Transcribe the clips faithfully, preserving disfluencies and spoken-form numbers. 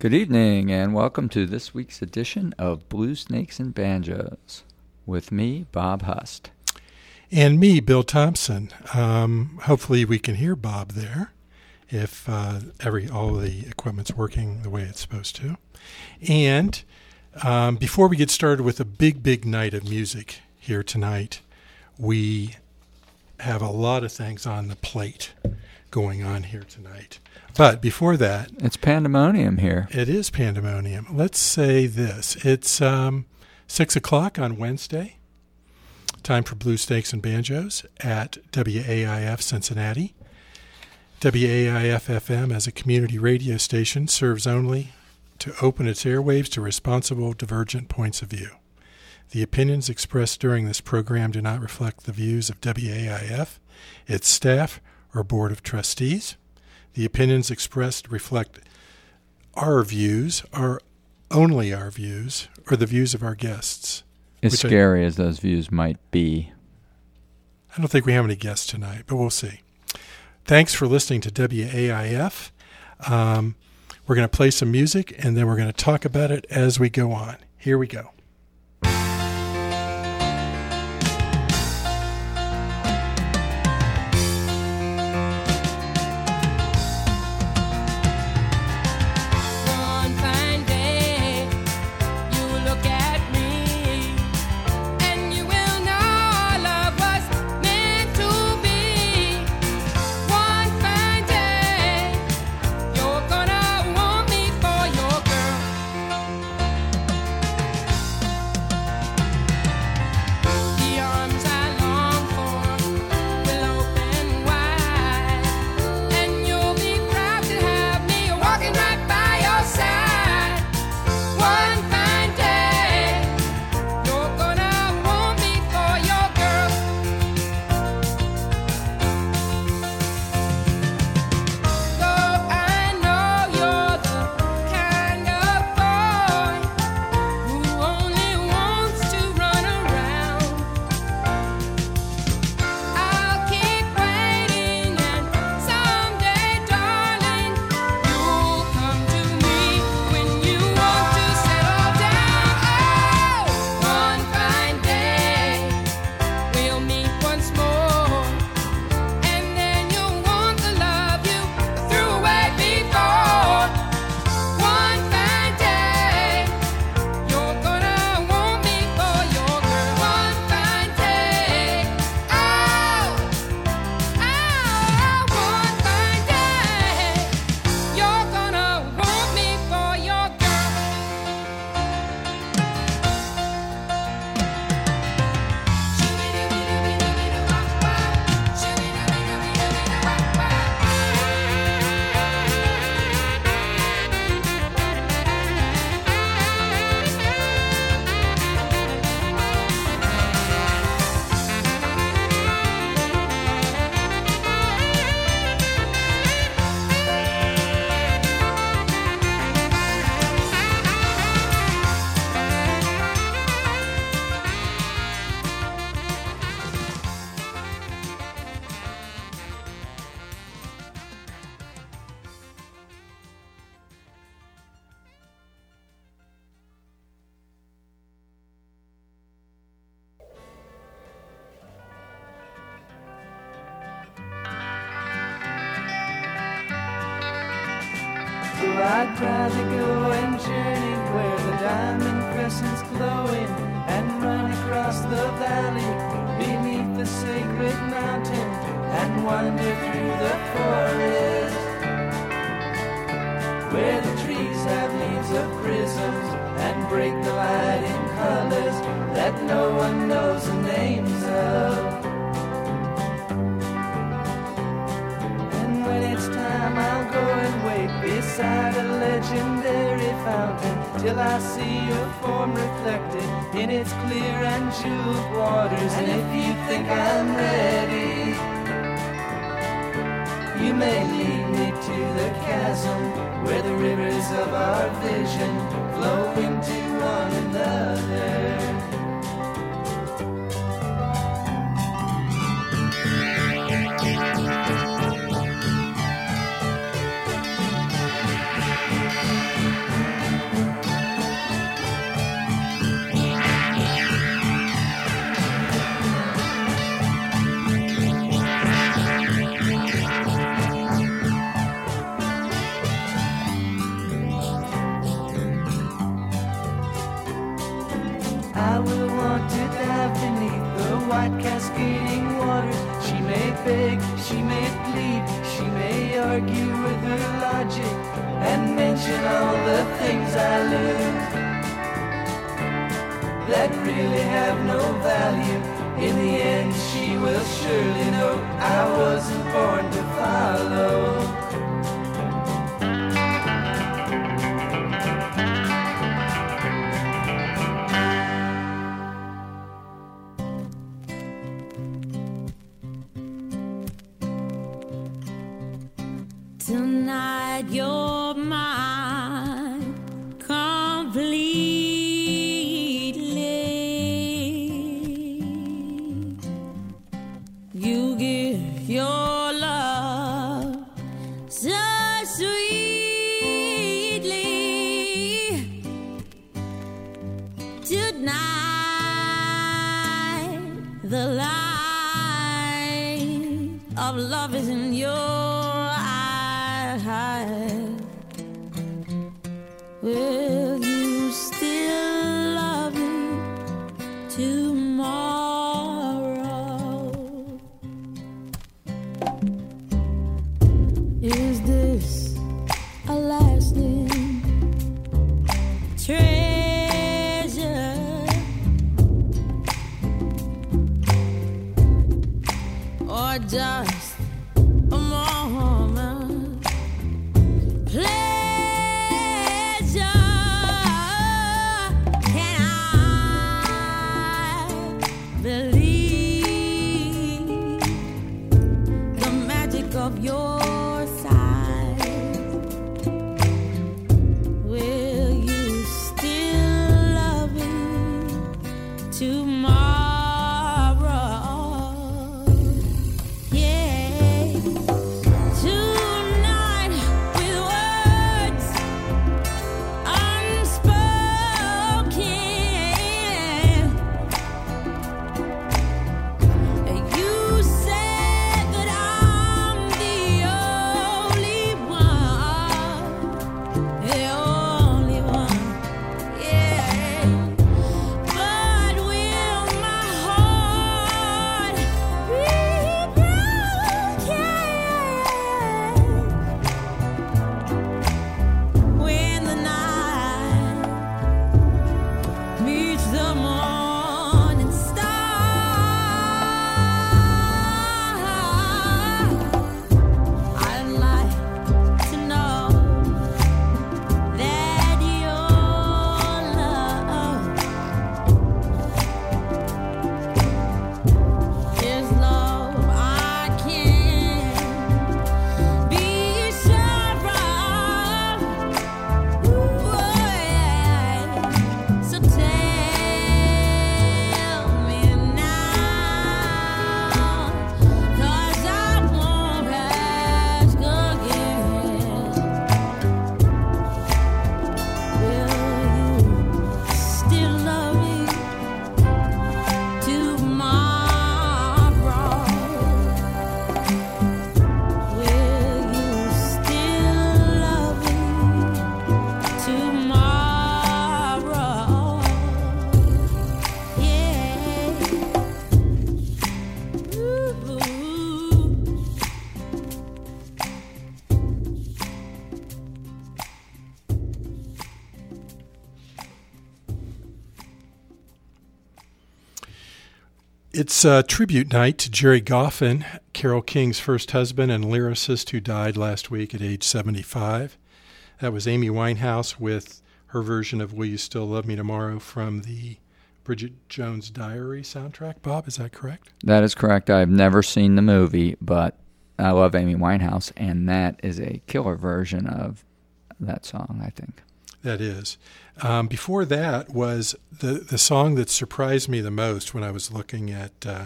Good evening, and welcome to this week's edition of Blue Snakes and Banjos with me, Bob Hust. And me, Bill Thompson. Um, hopefully we can hear Bob there if uh, every all the equipment's working the way it's supposed to. And um, before we get started with a big, big night of music here tonight, we have a lot of things on the plate going on here tonight. But before that... It's pandemonium here. It is pandemonium. Let's say this. It's um, six o'clock on Wednesday. Time for Blue Snakes and Banjos at W A I F Cincinnati. W A I F F M, as a community radio station, serves only to open its airwaves to responsible, divergent points of view. The opinions expressed during this program do not reflect the views of W A I F, its staff, or Board of Trustees. The opinions expressed reflect our views, are only our views, or the views of our guests. As scary I, as those views might be. I don't think we have any guests tonight, but we'll see. Thanks for listening to W A I F. Um, we're going to play some music, and then we're going to talk about it as we go on. Here we go. I'd rather go and journey where the diamond crescent's glowing and run across the valley beneath the sacred mountain and wander through the forest where the trees have leaves of prisms and break the light in colors that no one knows the names of. And when it's time, I'll go and wait beside a legendary fountain till I see your form reflected in its clear and jeweled waters. And if you think I'm ready, you may lead me to the chasm where the rivers of our vision flow into one another. cascading waters. She may beg, she may plead, she may argue with her logic and mention all the things I lose that really have no value. In the end, she will surely know I wasn't born to follow. Tonight you're mine completely. You give your love so sweetly. Tonight the light of love is in your will you still love me tomorrow? Is this a lasting treasure? Or just a moment play? Of your side, will you still love me tomorrow? Yeah, tonight with words unspoken, you said that I It's a tribute night to Jerry Goffin, Carole King's first husband and lyricist who died last week at age seventy-five. That was Amy Winehouse with her version of Will You Still Love Me Tomorrow from the Bridget Jones' Diary soundtrack. Bob, is that correct? That is correct. I've never seen the movie, but I love Amy Winehouse, and that is a killer version of that song, I think. That is. Um, before that was the, the song that surprised me the most when I was looking at uh,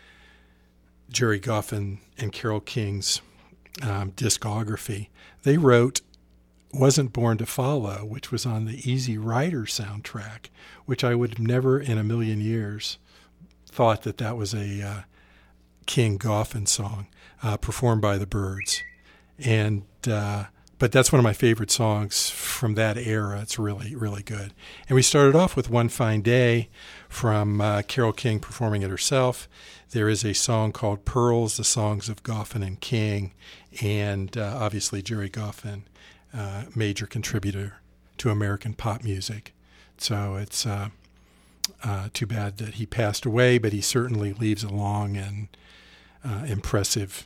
Jerry Goffin and Carole King's um, discography. They wrote Wasn't Born to Follow, which was on the Easy Rider soundtrack, which I would have never in a million years thought that that was a uh, King Goffin song uh, performed by the Byrds. And uh, but that's one of my favorite songs from that era. It's really, really good. And we started off with One Fine Day from uh, Carole King performing it herself. There is a song called Pearls, the Songs of Goffin and King, and uh, obviously Jerry Goffin, uh, major contributor to American pop music. So it's uh, uh, too bad that he passed away, but he certainly leaves a long and uh, impressive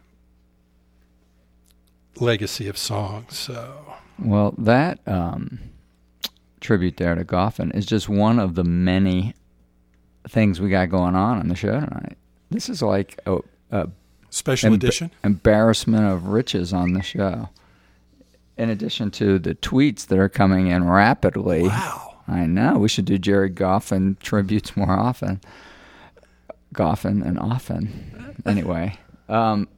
legacy of songs. So, well, that um, tribute there to Goffin is just one of the many things we got going on on the show tonight. This is like a, a special emb- edition embarrassment of riches on the show. In addition to the tweets that are coming in rapidly. Wow. I know. We should do Jerry Goffin tributes more often. Goffin and often. Anyway. Um,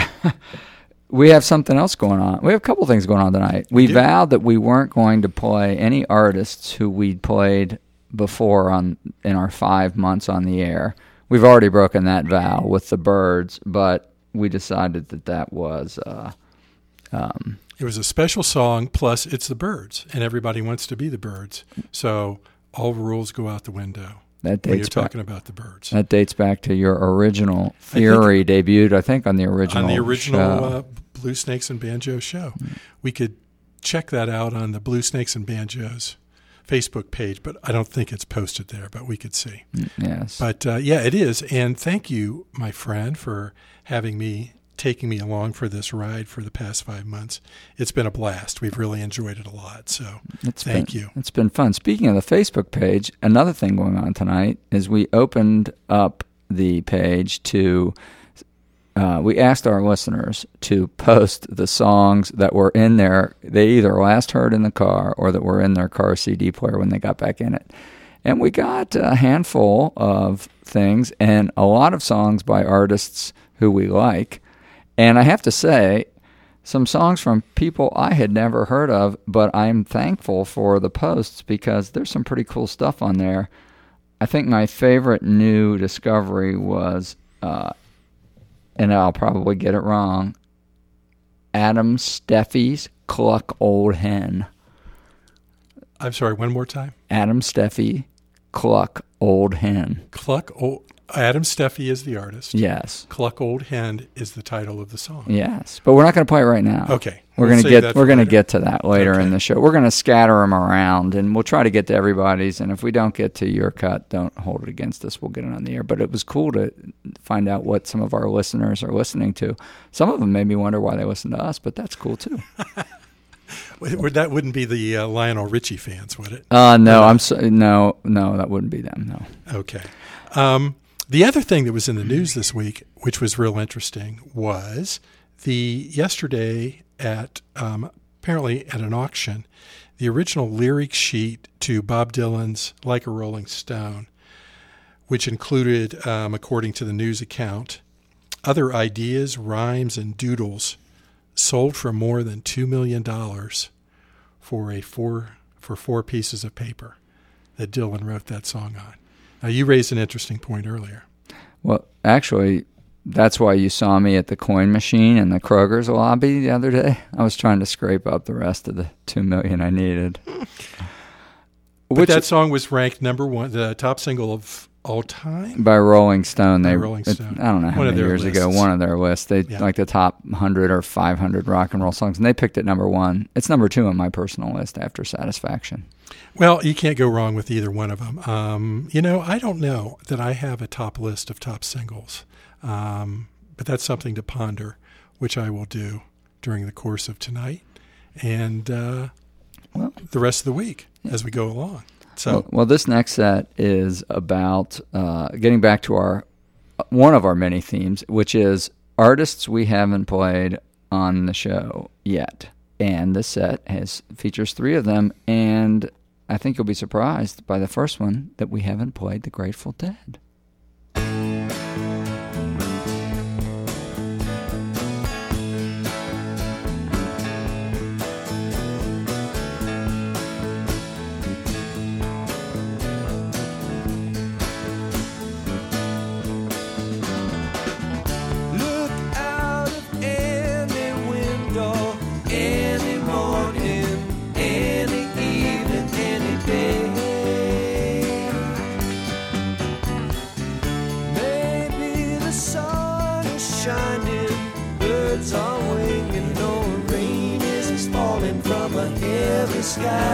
we have something else going on. We have a couple things going on tonight. We, we vowed that we weren't going to play any artists who we'd played before on in our five months on the air. We've already broken that vow with the Byrds, but we decided that that was... Uh, um, It was a special song, plus it's the Byrds, and everybody wants to be the Byrds. So all rules go out the window that dates when you're back, talking about the Byrds. That dates back to your original theory, I think, debuted, I think, on the original On the original show. Uh, Blue Snakes and Banjos show. We could check that out on the Blue Snakes and Banjos Facebook page, but I don't think it's posted there, but we could see. Yes. But, uh, yeah, it is. And thank you, my friend, for having me taking me along for this ride for the past five months. It's been a blast. We've really enjoyed it a lot. So it's thank been, you. It's been fun. Speaking of the Facebook page, another thing going on tonight is we opened up the page to, uh, we asked our listeners to post the songs that were in there, they either last heard in the car or that were in their car C D player when they got back in it. And we got a handful of things and a lot of songs by artists who we like. And I have to say, some songs from people I had never heard of, but I'm thankful for the posts because there's some pretty cool stuff on there. I think my favorite new discovery was, uh, and I'll probably get it wrong, Adam Steffi's Cluck Old Hen. I'm sorry, one more time. Adam Steffi, Cluck Old Hen. Cluck Old... Adam Steffi is the artist. Yes. Cluck Old Hen is the title of the song. Yes, but we're not going to play it right now. Okay. We're We'll going to save get that we're for going to later. get to that later Okay. in the show. We're going to scatter them around, and we'll try to get to everybody's. And if we don't get to your cut, don't hold it against us. We'll get it on the air. But it was cool to find out what some of our listeners are listening to. Some of them made me wonder why they listen to us, but that's cool too. Would- That wouldn't be the uh, Lionel Richie fans, would it? Uh no, I'm so, no, no, that wouldn't be them. No. Okay. Um, the other thing that was in the news this week, which was real interesting, was the yesterday at um, apparently at an auction, the original lyric sheet to Bob Dylan's "Like a Rolling Stone," which included, um, according to the news account, other ideas, rhymes, and doodles, sold for more than two million dollars for a four for four pieces of paper that Dylan wrote that song on. Now, you raised an interesting point earlier. Well, actually, that's why you saw me at the coin machine in the Kroger's lobby the other day. I was trying to scrape up the rest of the two million I needed. But Which that song was ranked number one, the top single of all time. by Rolling Stone, By they Rolling it- Stone. I don't know how One of many their years ago, lists. one of their lists. They Yeah. like the top one hundred or five hundred rock and roll songs, and they picked it number one. It's number two on my personal list after Satisfaction. Well, you can't go wrong with either one of them. Um, you know, I don't know that I have a top list of top singles, um, but that's something to ponder, which I will do during the course of tonight and uh, Well, the rest of the week as we go along. So, well, well, this next set is about uh, getting back to our one of our many themes, which is artists we haven't played on the show yet. And this set has features three of them, and I think you'll be surprised by the first one that we haven't played the Grateful Dead. Look out of any window anymore.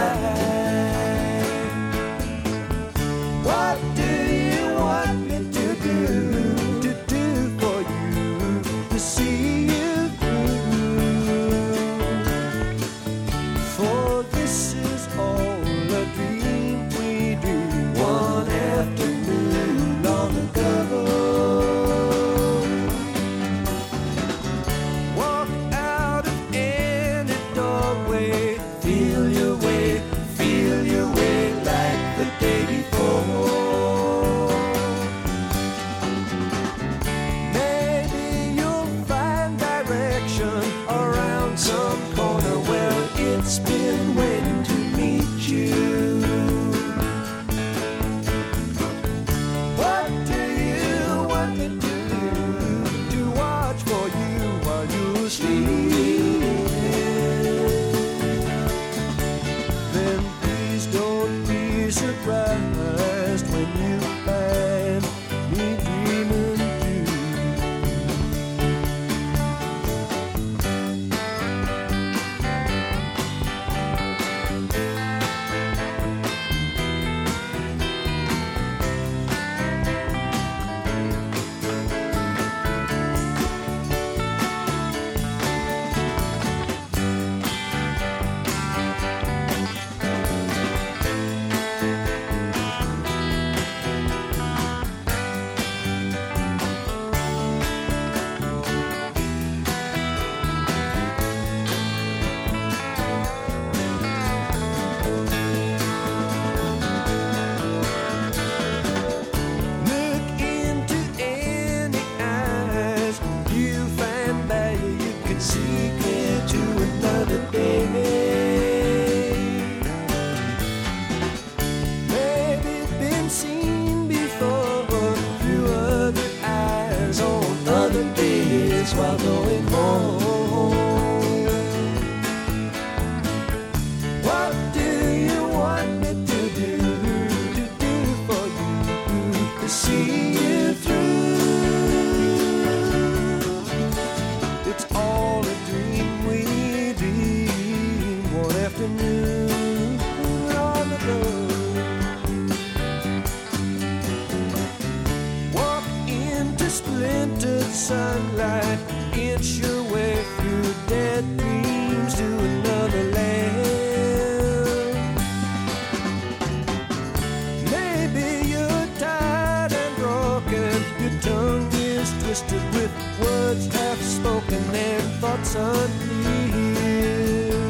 What do you want me to do, to do for you, to see you through? For this is all a dream we dreamed one afternoon long ago. Walk out of any doorway, feel your way, feel your way like the day before. Maybe you'll find direction around some corner where it's been waiting to meet you. What do you want me to do, to watch for you while you sleep? Then please don't be surprised when you find me dreaming too. Look into any eyes, you find that you can see clear to another day. Maybe been seen before through other eyes on other days while going home. What do you want me to do, to do for you, to see you through? It's all a dream we dreamed one afternoon long ago. Walk into splintered sunlight, inch your way through dead dreams to another land. Maybe you're tired and broken, your tongue is twisted with words half spoken and thoughts unclear.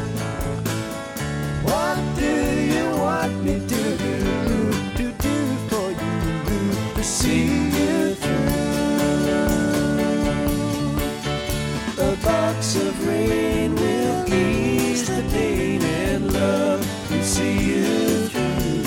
What do you want me to do, to do for you, to see you through? A box of rain will ease the pain and love to see you through.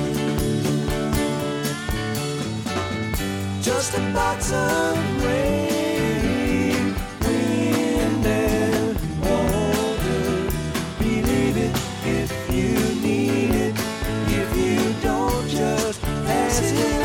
Just a box of rain, wind and water. Believe it if you need it. If you don't, just pass it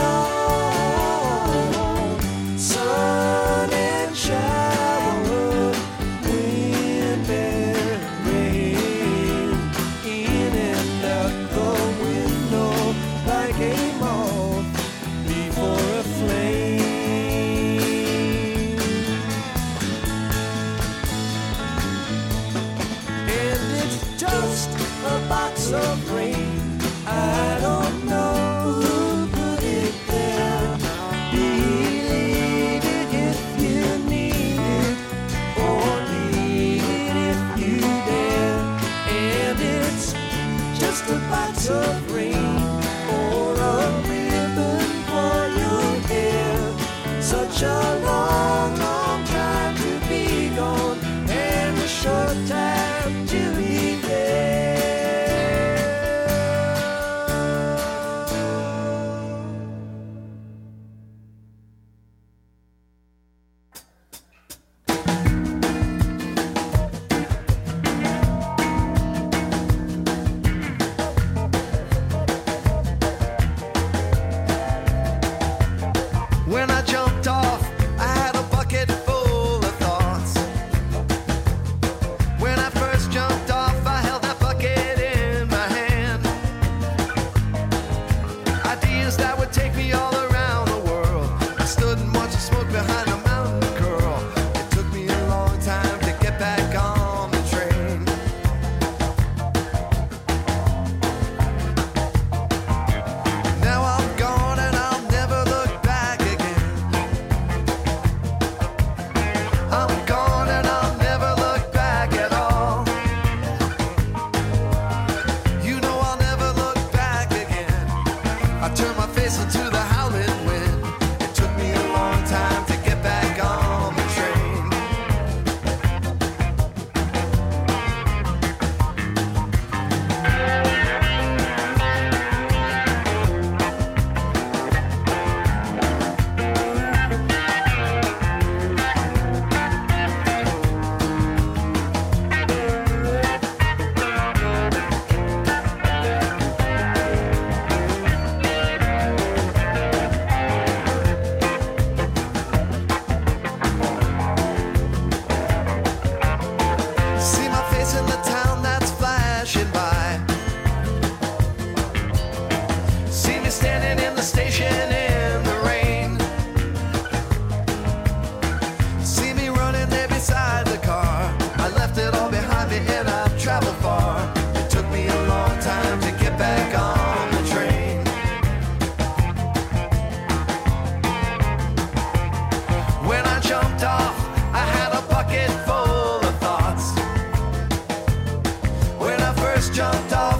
on. Sun and shower, wind and rain, in and out the window like a moth before a flame. And it's just a box of rain. I don't know who put it there. Believe it if you need it, or leave it if you dare. And it's just a box of rain, or a ribbon for your hair. Such a long, long time to be gone, and a short time to be there.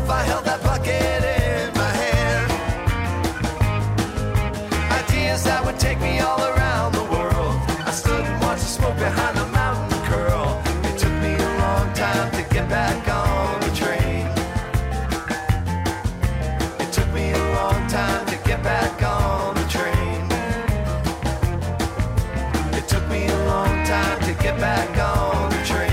if I held that bucket in my hand. Ideas that would take me all around the world. I stood and watched the smoke behind the mountain curl. It took me a long time to get back on the train. It took me a long time to get back on the train. It took me a long time to get back on the train.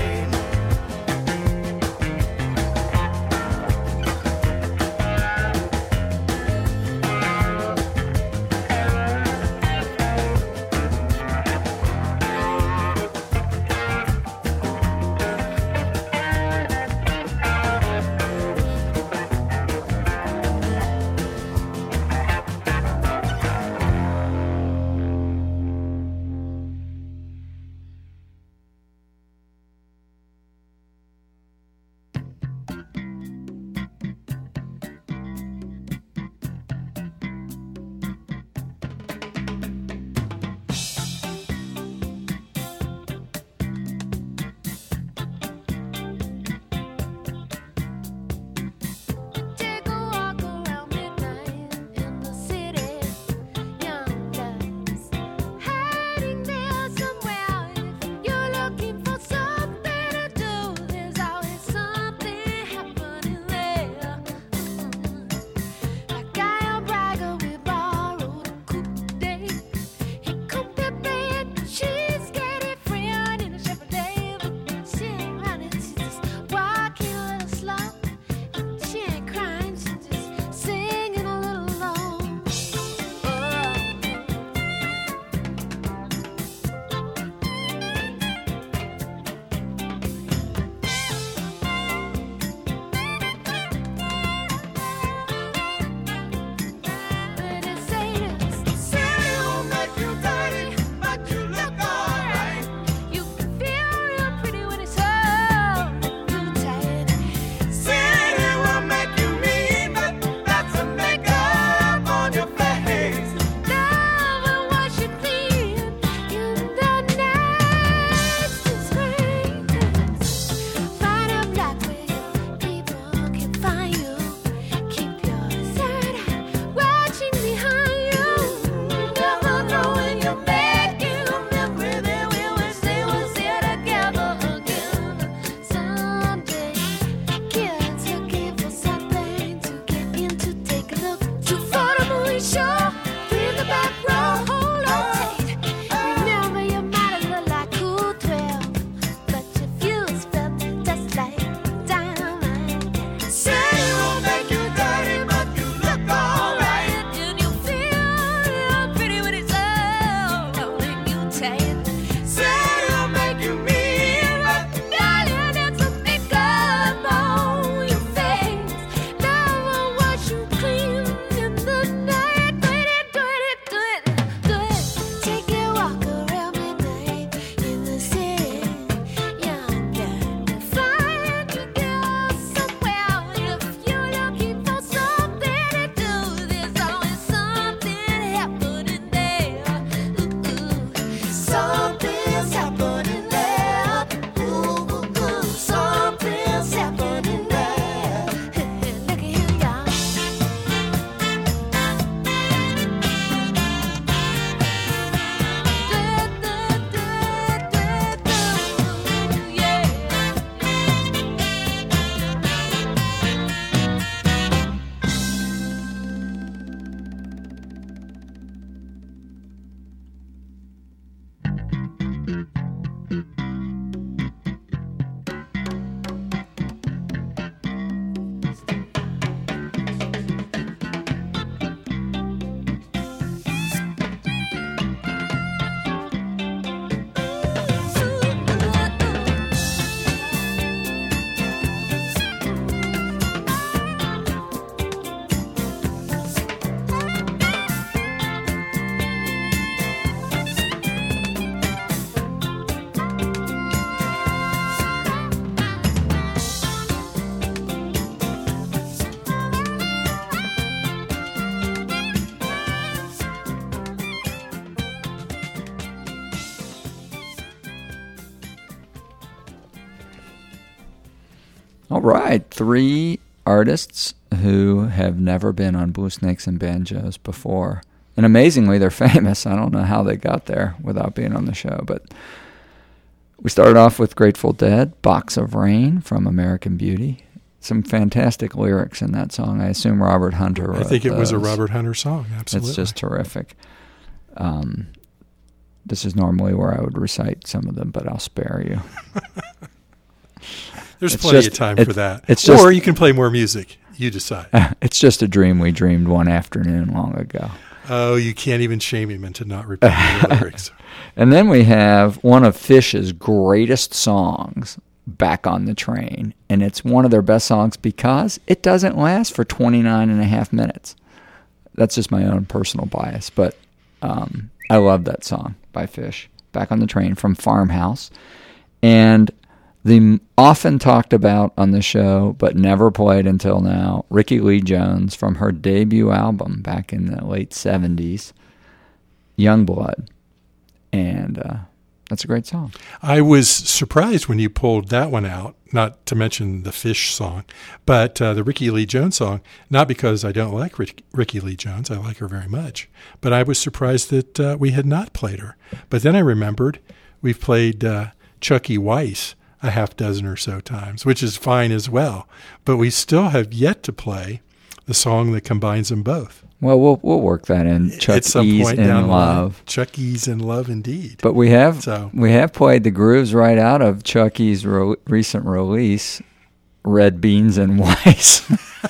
All right, three artists who have never been on Blue Snakes and Banjos before. And amazingly, they're famous. I don't know how they got there without being on the show. But we started off with Grateful Dead, Box of Rain from American Beauty. Some fantastic lyrics in that song. I assume Robert Hunter wrote I think it those. was a Robert Hunter song, absolutely. It's just terrific. Um, this is normally where I would recite some of them, but I'll spare you. There's It's plenty just- of time it- for that. it's just- or you can play more music. You decide. It's just a dream we dreamed one afternoon long ago. Oh, you can't even shame him into not repeating the lyrics. And then we have one of Phish's greatest songs, Back on the Train. And it's one of their best songs because it doesn't last for twenty-nine and a half minutes. That's just my own personal bias. But um, I love that song by Phish, Back on the Train from Farmhouse. And the often talked about on the show, but never played until now, Rickie Lee Jones from her debut album back in the late seventies, Youngblood. And uh, that's a great song. I was surprised when you pulled that one out, not to mention the Phish song, but uh, the Rickie Lee Jones song, not because I don't like Rick, Rickie Lee Jones. I like her very much. But I was surprised that uh, we had not played her. But then I remembered we've played uh, Chucky Weiss a half dozen or so times, which is fine as well. But we still have yet to play the song that combines them both. Well, we'll we'll work that in. Chuck At some E's point in down the line. Love. Chuck E's in Love, indeed. But we have So- we have played the grooves right out of Chucky's re- recent release, Red Beans and Weiss.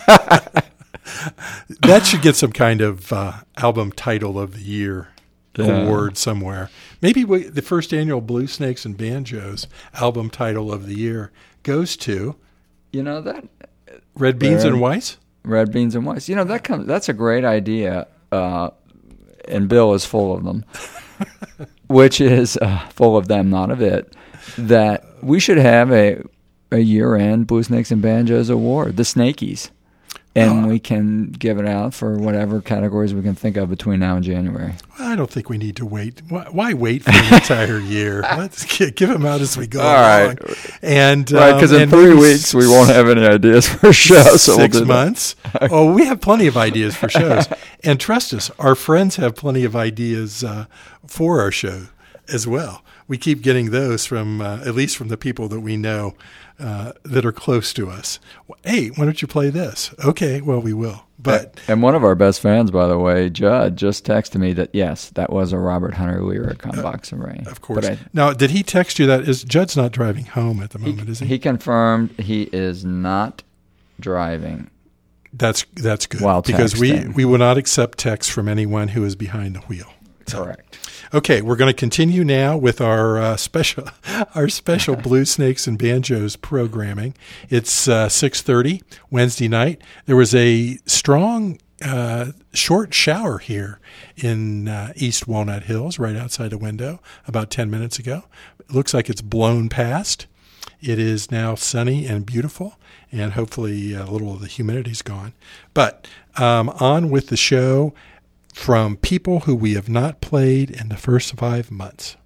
That should get some kind of uh, album title of the year Yeah. award somewhere. Maybe we, the first annual Blue Snakes and Banjos album title of the year goes to You know that Red Beans Red- and Weiss. Red Beans and Weiss. You know that comes. That's a great idea, uh, and Bill is full of them. Which is uh, full of them, not of it. That we should have a a year-end Blue Snakes and Banjos award, the Snakies. And Oh. we can give it out for whatever categories we can think of between now and January. Well, I don't think we need to wait. Why, why wait for the entire year? Let's gi- give them out as we go All along. right. And Right, um, because in and three maybe weeks we won't have any ideas for shows. So we'll Six do that. months. Oh, we have plenty of ideas for shows. And trust us, our friends have plenty of ideas uh, for our show as well. We keep getting those from, uh, at least from the people that we know uh, that are close to us. Hey, why don't you play this? Okay, well, we will. But And one of our best fans, by the way, Judd, just texted me that, yes, that was a Robert Hunter lyric on Box of Rain. of course. But I, Now, did he text you that? Is Judd's not driving home at the moment, is he? he confirmed he is not driving. That's that's good. While because we, texting. we will not accept texts from anyone who is behind the wheel. Correct. Okay, we're going to continue now with our uh, special our special Blue Snakes and Banjos programming. It's uh, six thirty Wednesday night. There was a strong uh, short shower here in uh, East Walnut Hills, right outside the window, about ten minutes ago. It looks like it's blown past. It is now sunny and beautiful, and hopefully a little of the humidity's gone. But um, on with the show. From people who we have not played in the first five months.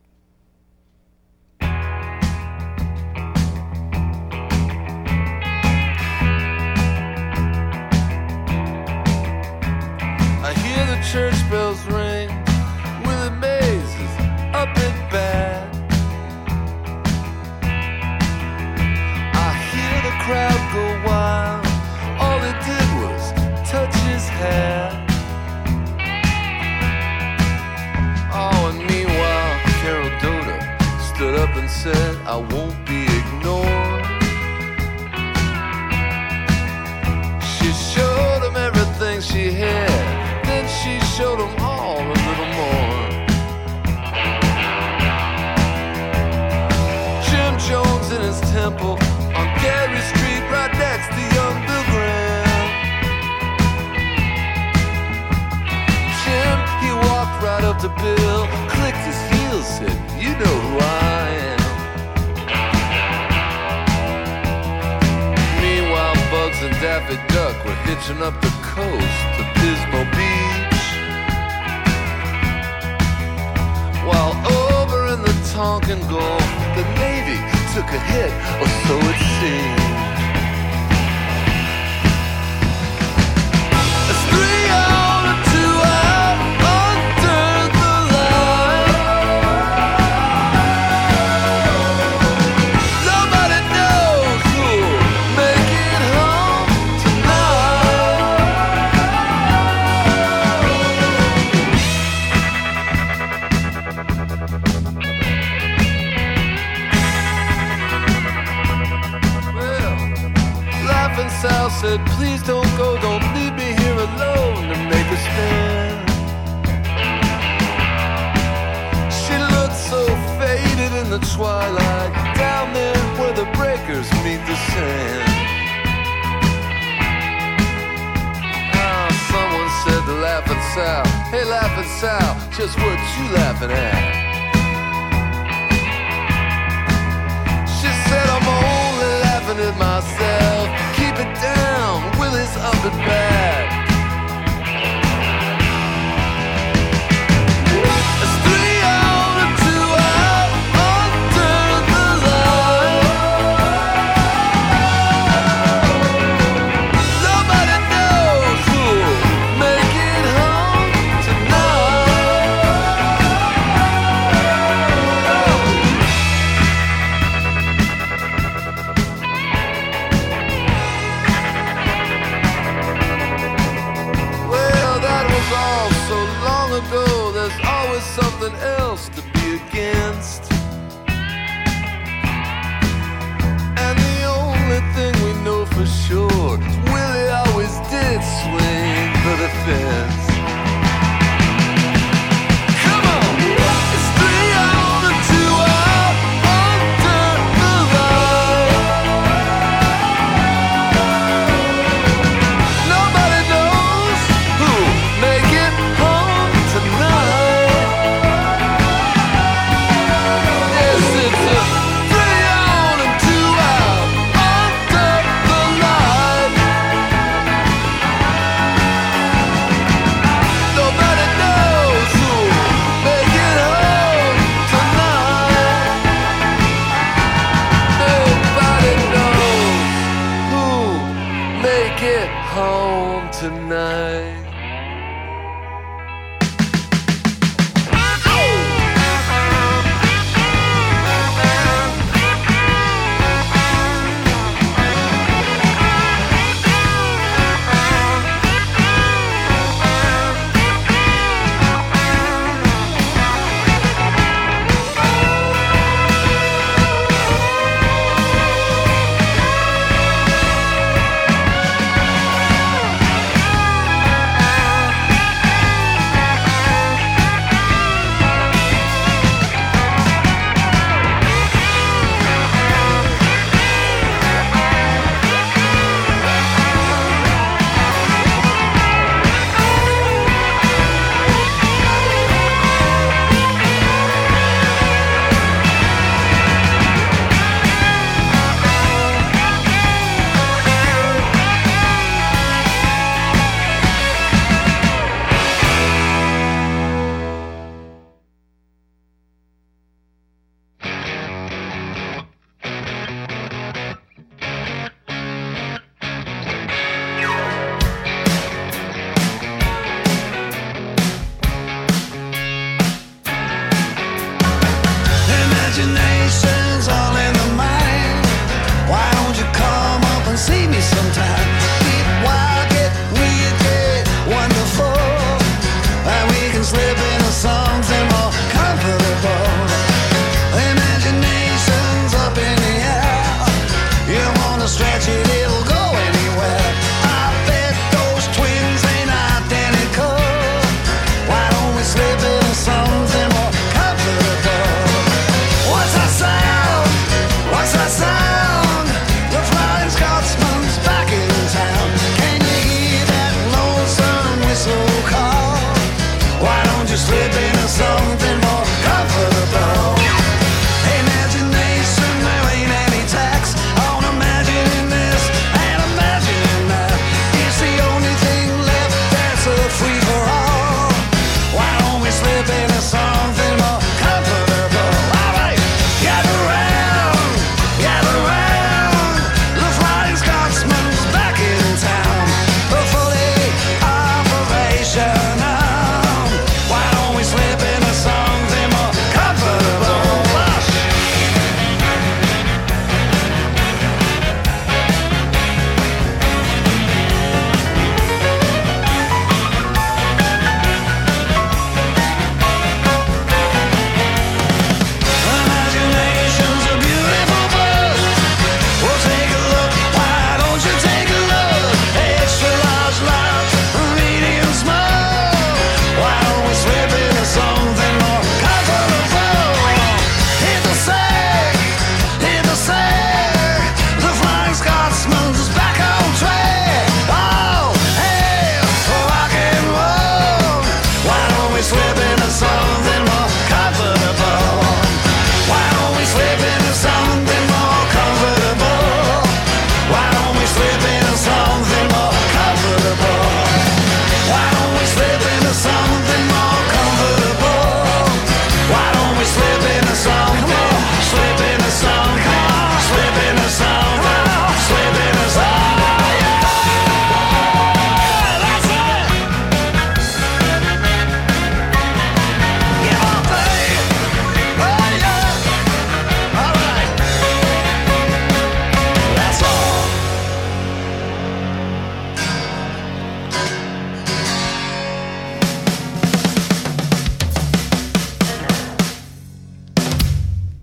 I hear the church bells ring with the mazes up at bat. I hear the crowd go wild. All it did was touch his hat. Oh, and meanwhile, Carol Doda stood up and said, I won't be ignored. She showed him everything she had, then she showed him all a little more. Jim Jones in his temple on Gary Street, right next to young Bill Graham. Jim, he walked right up to Bill, clicked his heels, said, you know who I am. Meanwhile, Bugs and Daffy Duck were hitching up the coast to Pismo Beach. While over in the Tonkin Gulf, the Navy took a hit, or so it seemed. twilight, down there where the breakers meet the sand. Ah, someone said to Laughing Sal, hey Laughing Sal, just what you laughing at? She said I'm only laughing at myself. Keep it down, Willie's up and back. It's three out and two out under the light. Nobody knows who'll make it home Well, that was all so long ago. There's always something else to be against. And the only thing we know for sure is Willie always did swing for the fence. Come on! It's three on and two out under the light. Nobody knows who'll make it home tonight. Yes, it's a three on and two out under the light. Nobody knows who'll make it home tonight. Nobody knows who'll make it home tonight.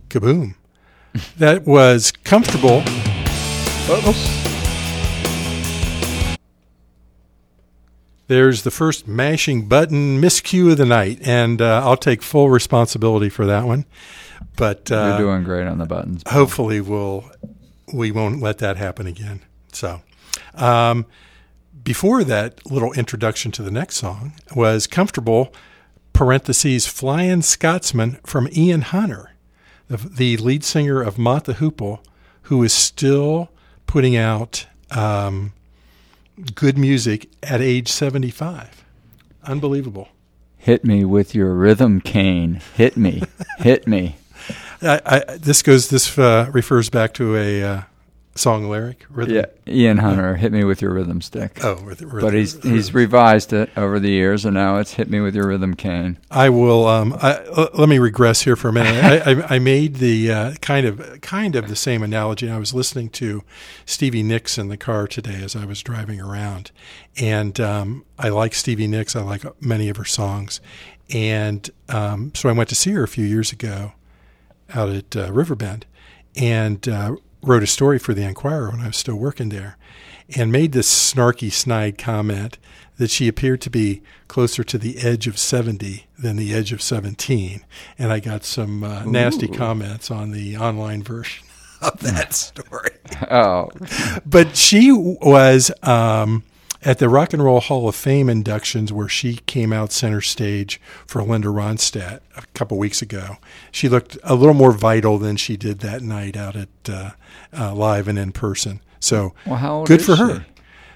Kaboom. That was Comfortable. Oops. There's the first mashing button miscue of the night, and uh, I'll take full responsibility for that one. But uh, You're doing great on the buttons. hopefully we'll we won't let that happen again. So, um, before that little introduction to the next song was Comfortable, parentheses, Flying Scotsman from Ian Hunter, the, the lead singer of Mott the Hoople, who is still putting out um, good music at age seventy-five. Unbelievable. Hit me with your rhythm cane. Hit me. Hit me. I, I, this goes. This uh, refers back to a uh, song lyric. Rhythm. Yeah, Ian Hunter, hit me with your rhythm stick. Oh, rhythm, rhythm, but he's rhythm. he's revised it over the years, and now it's hit me with your rhythm cane. I will. Um, I, l- let me regress here for a minute. I, I, I made the uh, kind of kind of the same analogy. I was listening to Stevie Nicks in the car today as I was driving around, and um, I like Stevie Nicks. I like many of her songs, and um, so I went to see her a few years ago out at uh, Riverbend, and uh, wrote a story for the Enquirer when I was still working there, and made this snarky, snide comment that she appeared to be closer to the edge of seventy than the edge of seventeen. And I got some uh, nasty comments on the online version of that story. Oh, But she was um, at the Rock and Roll Hall of Fame inductions where she came out center stage for Linda Ronstadt a couple weeks ago. She looked a little more vital than she did that night out at uh, uh, live and in person. So well, how old good is for she? her.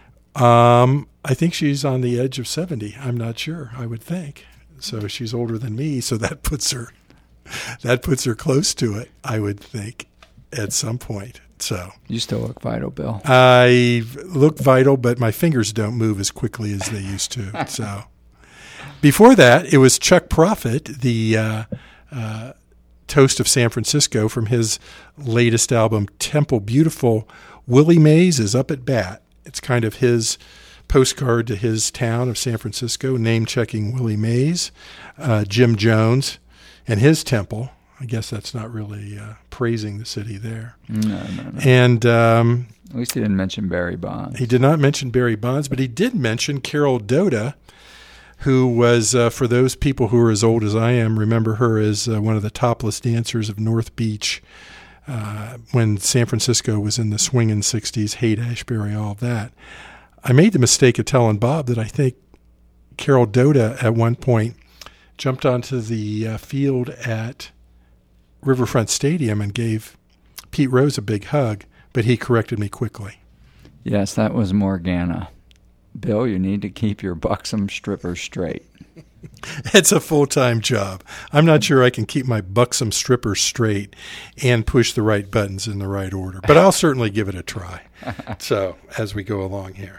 Um, I think she's on the edge of seventy. I'm not sure. I would think so. She's older than me, so that puts her that puts her close to it. I would think at some point. So You still look vital, Bill. I look vital, but my fingers don't move as quickly as they used to. So before that, it was Chuck Prophet, the uh, uh, Toast of San Francisco, from his latest album, Temple Beautiful. Willie Mays is up at bat. It's kind of his postcard to his town of San Francisco, name-checking Willie Mays, uh, Jim Jones, and his temple. I guess that's not really uh, praising the city there. No, no, no. And um, At least he didn't mention Barry Bonds. he did not mention Barry Bonds, but he did mention Carol Doda, who was, uh, for those people who are as old as I am, remember her as uh, one of the topless dancers of North Beach uh, when San Francisco was in the swinging sixties, Haight-Ashbury, all of that. I made the mistake of telling Bob that I think Carol Doda at one point jumped onto the uh, field at Riverfront Stadium and gave Pete Rose a big hug, but he corrected me quickly. Yes, that was Morgana. Bill, you need to keep your buxom stripper straight. It's a full-time job. I'm not sure I can keep my buxom stripper straight and push the right buttons in the right order, but I'll certainly give it a try. So as we go along here.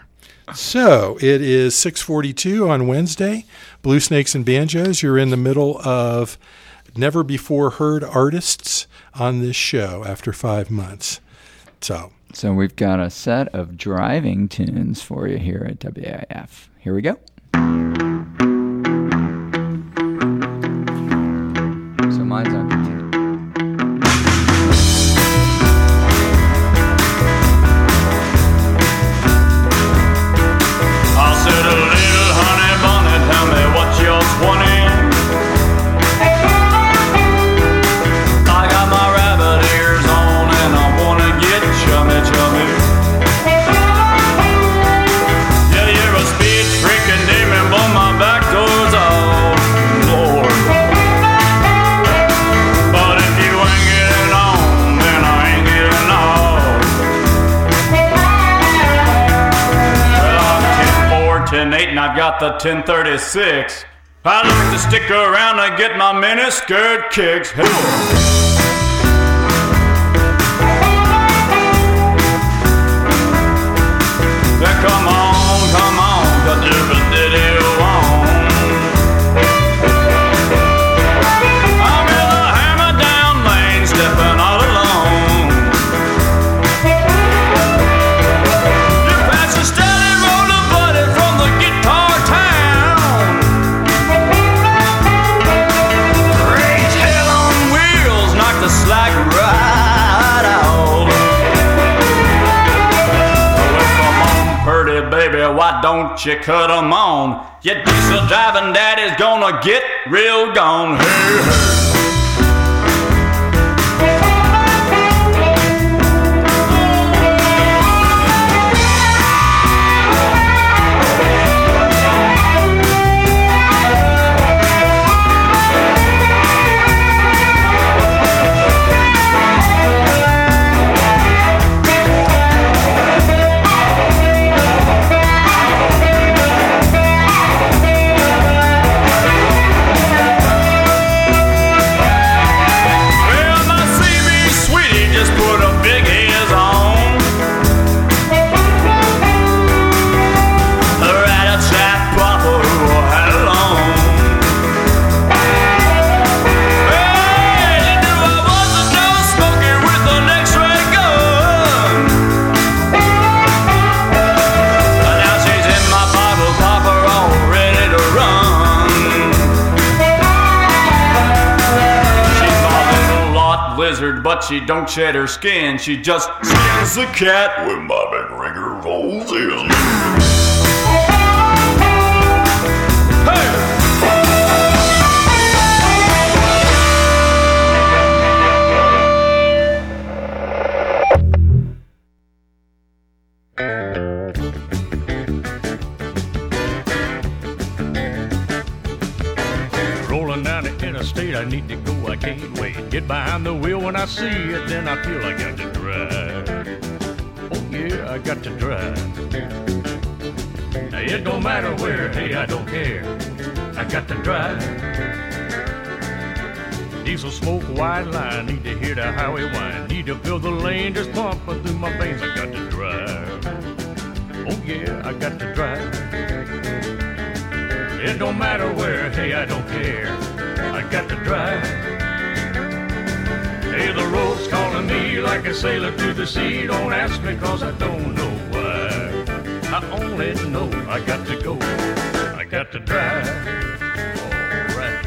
So it is six forty-two on Wednesday. Blue Snakes and Banjos. You're in the middle of never before heard artists on this show after five months. So So we've got a set of driving tunes for you here at W A F. Here we go. So mine's on continue. I said a little honey bunny, tell me what you're wanting. I got my rabbit ears on and I wanna get chummy chummy. Yeah, you're a speed freaking demon, but my back door's off, Lord. But if you ain't getting on, then I ain't getting off. Well, I'm ten four, ten eight, and I've got the ten thirty-six. I like to stick around and get my mini skirt kicks. Hey. Yeah, come on, come on, cut the diddy on. I'm in the hammer down lane, stepping all alone. You pass a steady roller buddy from the guitar town. Raise hell on wheels, knock the slack don't you cut 'em on? Your diesel driving daddy's gonna get real gone. Hey, hey. But she don't shed her skin, she just skins the cat when my big ringer rolls in. Rolling down the interstate, I need to go, I can't wait. Get behind the wheel when I see it, then I feel I got to drive. Oh yeah, I got to drive. Now it don't matter where, hey, I don't care. I got to drive. Diesel smoke, white line, need to hear the highway whine. Need to feel the lane just pumping through my veins, I got to drive. Oh yeah, I got to drive. It don't matter where, hey, I don't care. I got to drive. Hey, the road's calling me like a sailor to the sea. Don't ask me cause I don't know why. I only know I got to go. I got to drive. All right.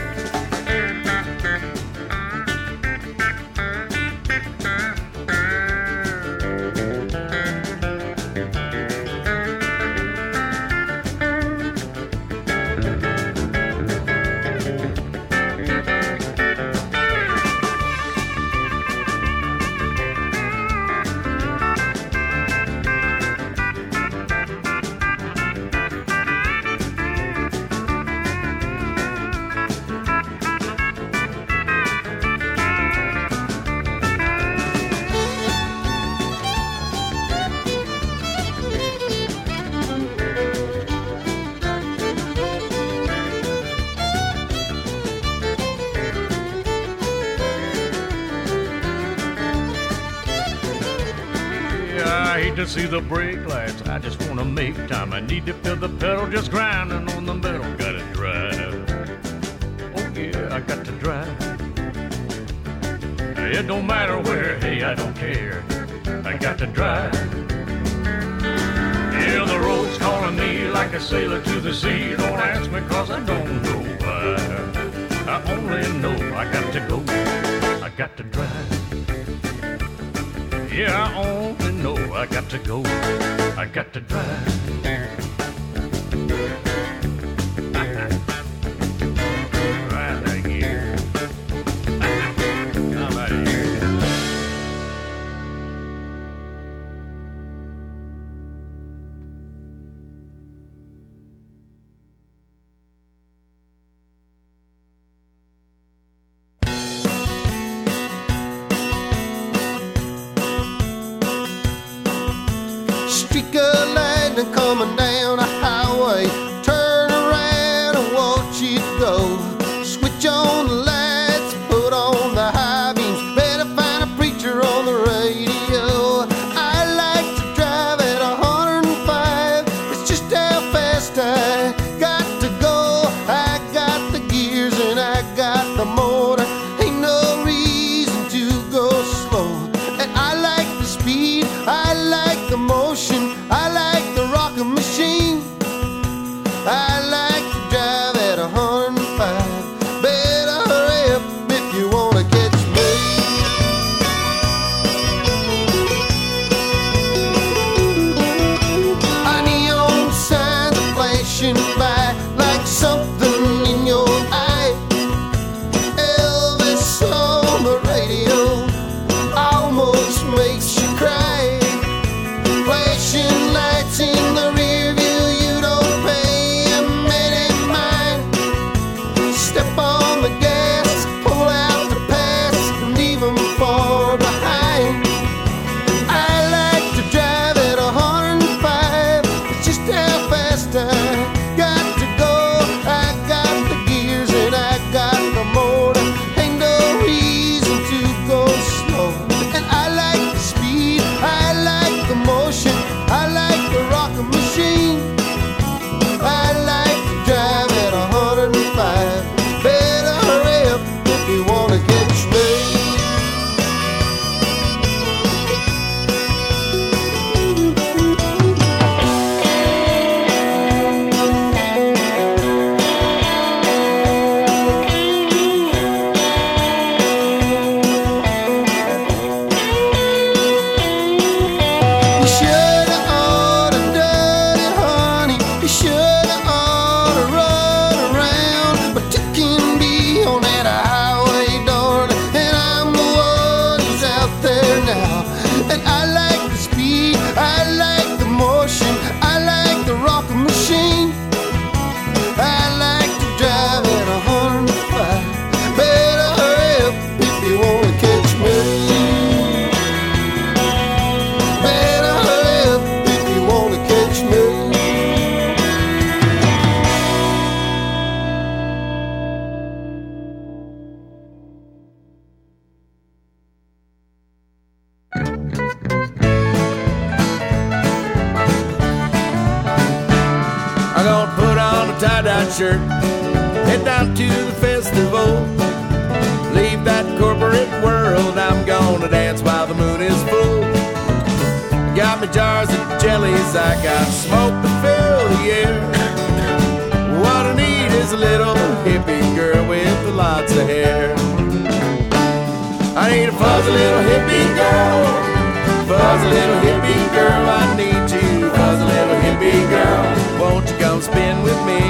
To see the brake lights, I just wanna make time. I need to feel the pedal just grinding on the metal. Gotta drive. Oh yeah, I got to drive. It don't matter where, hey, I don't care. I got to drive. Yeah, the road's calling me like a sailor to the sea. Don't ask me cause I don't know why. I only know I got to go. I got to drive. Yeah, I only know I got to go. I got to drive. Right out here. I'm out of here. Streak of lightning coming down a highway. Turn around and watch it go. Switch on the lights, put on the high beams. Better find a preacher on the radio. I like to drive at a hundred and five. It's just how fast I got to go. I got the gears and I got the motor. Ain't no reason to go slow. And I like the speed, I like the motion, I like the rockin' machine. I like to drive at a hundred and five. Better hurry up if you wanna catch me. A neon signs by like something in your eye. Elvis on the radio almost makes you cry. Flashing lights in the rear view, you don't pay a minute mind. Step on the gas, pull out the past, and leave 'em far behind. I like to drive at a hundred and five. It's just how fast I got to go. I got the gears and I got the motor. Ain't no reason to go slow. And I like the speed, I like the motion, I like the rockin' machine. I like to drive at a hundred and five. Better hurry up if you wanna catch me. You shoulda oughta done it, honey. You shoulda oughta run around, but you can be on that highway, darling. And I'm the one who's out there now. And I like the speed, I like the motion, I like the rockin' machine. I like to drive at a hundred and five. Better hurry up if you wanna catch me. Better hurry up if you wanna catch me. I'm gonna put on a tie-dye shirt, head down to the festival, leave that corporate world. I'm gonna dance while the moon is full. Got me jars of jellies, I got smoke to fill the air. What I need is a little hippie girl with lots of hair. I need a fuzzy little hippie girl, fuzzy little hippie girl. I need you, fuzzy little hippie girl. Won't you come spin with me?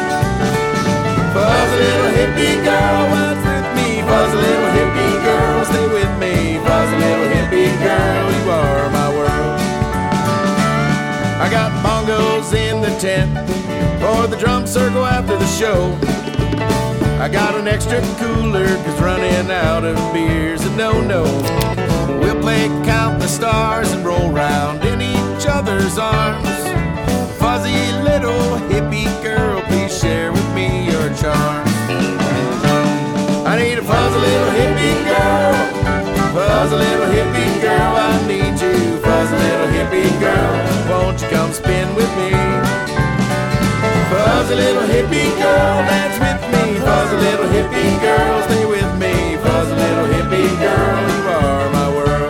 Fuzzy little hippie girl, ride with me. Fuzzy little hippie girl, stay with me. Fuzzy little hippie girl, you are my world. I got bongos in the tent for the drum circle after the show. I got an extra cooler, cause running out of beer's a no-no. We'll play count the stars and roll round in each other's arms. Fuzzy little hippie girl, please share with me your charms. I need a fuzzy little hippie girl, fuzzy little hippie girl. I need you, fuzzy little hippie girl. Won't you come spin with me? Fuzzy little hippie girl, dance with me. Fuzzy little hippie girl, stay with me. Fuzzy little hippie girl, you are my world.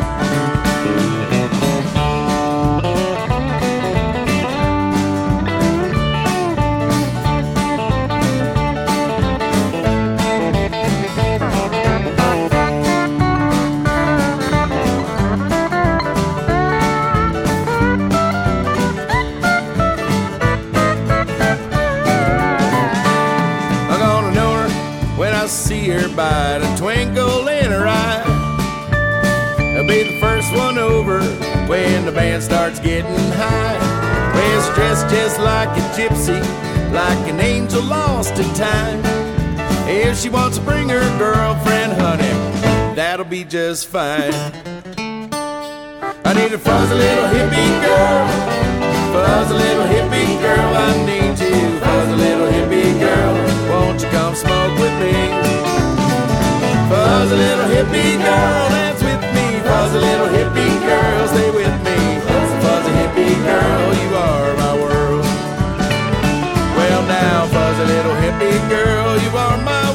See her by the twinkle in her eye. I'll be the first one over when the band starts getting high. Well, dressed just like a gypsy, like an angel lost in time. If she wants to bring her girlfriend, honey, that'll be just fine. I need a fuzzy little hippie girl, fuzzy little hippie girl. I need you, fuzzy little hippie girl. Won't you come smoke with me? Fuzzy little hippie girl, dance with me. Fuzzy little hippie girl, stay with me. Fuzzy, fuzzy hippie girl, you are my world. Well now, fuzzy little hippie girl, you are my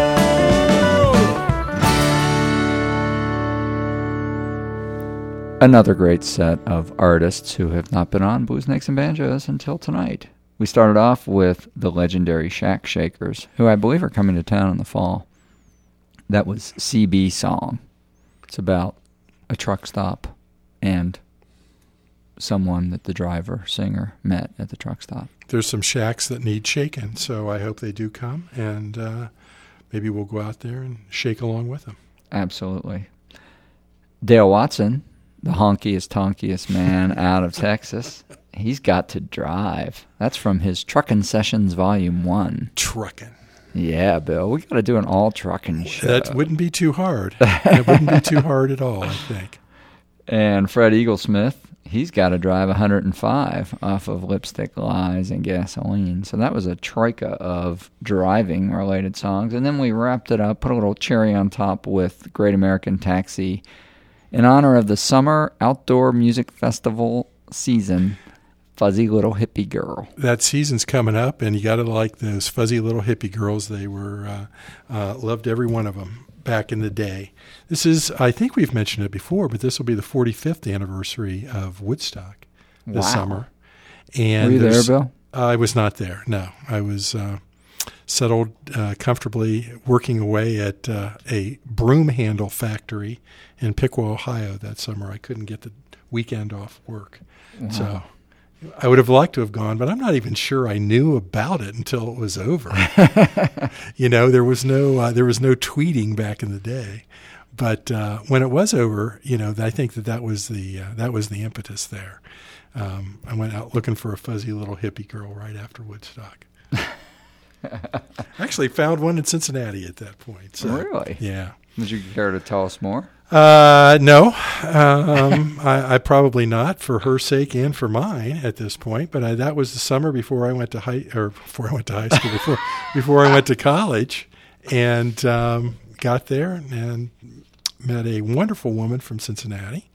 world. Another great set of artists who have not been on Blues, Snakes, and Banjos until tonight. We started off with the legendary Shack Shakers, who I believe are coming to town in the fall. That was C B Song. It's about a truck stop and someone that the driver, singer, met at the truck stop. There's some shacks that need shaking, so I hope they do come, and uh, maybe we'll go out there and shake along with them. Absolutely. Dale Watson, the honkiest, tonkiest man out of Texas, he's got to drive. That's from his Truckin' Sessions Volume one. Truckin'. Yeah, Bill. We got to do an all-truckin' show. That wouldn't be too hard. It wouldn't be too hard at all, I think. And Fred Eaglesmith, he's got to drive one hundred five off of Lipstick, Lies, and Gasoline. So that was a troika of driving-related songs. And then we wrapped it up, put a little cherry on top with Great American Taxi in honor of the Summer Outdoor Music Festival season, Fuzzy Little Hippie Girl. That season's coming up, and you got to like those fuzzy little hippie girls. They were, uh, uh, loved every one of them back in the day. This is, I think we've mentioned it before, but this will be the forty-fifth anniversary of Woodstock this Wow. summer. And Were you there, there's- Bill? I was not there, no. I was uh, settled uh, comfortably working away at uh, a broom handle factory in Piqua, Ohio that summer. I couldn't get the weekend off work. Wow. So I would have liked to have gone, but I'm not even sure I knew about it until it was over. You know, there was no uh, there was no tweeting back in the day, but uh, when it was over, you know, I think that that was the uh, that was the impetus there. Um, I went out looking for a fuzzy little hippie girl right after Woodstock. Actually, found one in Cincinnati at that point. So, Really? yeah. Would you care to tell us more? Uh, no, um, I, I probably not for her sake and for mine at this point. But I, that was the summer before I went to high or before I went to high school before before I went to college, and um, got there and met a wonderful woman from Cincinnati,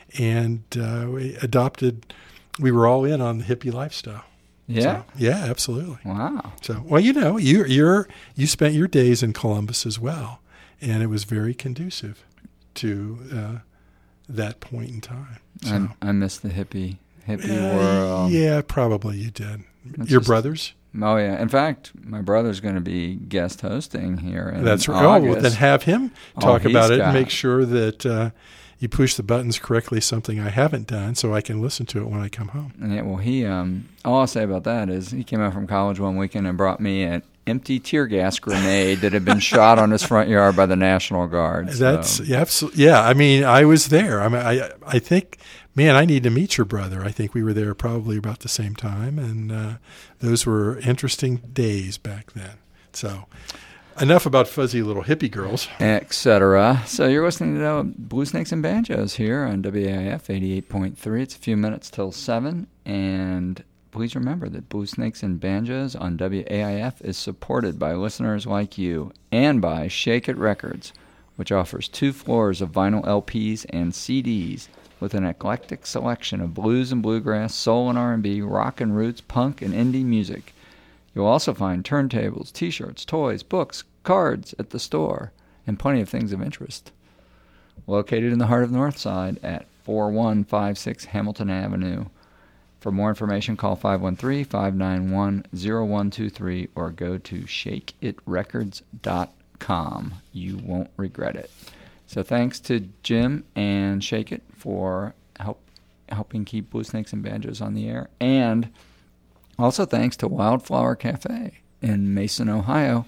and uh, we adopted. We were all in on the hippie lifestyle. Yeah. So, yeah, absolutely. Wow. So, well, you know, you you're you spent your days in Columbus as well, and it was very conducive to uh, that point in time. So, I, I miss the hippie hippie uh, world. yeah, probably you did. It's Your just- brothers? Oh yeah. In fact, my brother's going to be guest hosting here in That's right. Oh, well, August. then have him Oh, talk he's about it got- and make sure that uh, you push the buttons correctly. Something I haven't done, so I can listen to it when I come home. Yeah, well, he. Um, all I'll say about that is he came out from college one weekend and brought me an empty tear gas grenade that had been shot on his front yard by the National Guard. So. That's yeah, absolutely. Yeah, I mean, I was there. I mean, I I think, man, I need to meet your brother. I think we were there probably about the same time, and uh, those were interesting days back then. So, enough about fuzzy little hippie girls. et cetera. So you're listening to uh, Blue Snakes and Banjos here on W A I F eighty-eight point three. It's a few minutes till seven, and please remember that Blue Snakes and Banjos on W A I F is supported by listeners like you and by Shake It Records, which offers two floors of vinyl L Ps and C Ds with an eclectic selection of blues and bluegrass, soul and R and B, rock and roots, punk, and indie music. You'll also find turntables, T-shirts, toys, books, cards at the store, and plenty of things of interest. Located in the heart of Northside at four one five six Hamilton Avenue. For more information, call five one three, five nine one, zero one two three or go to shake it records dot com. You won't regret it. So thanks to Jim and Shake It for help helping keep Blue Snakes and Banjos on the air. And also thanks to Wildflower Cafe in Mason, Ohio,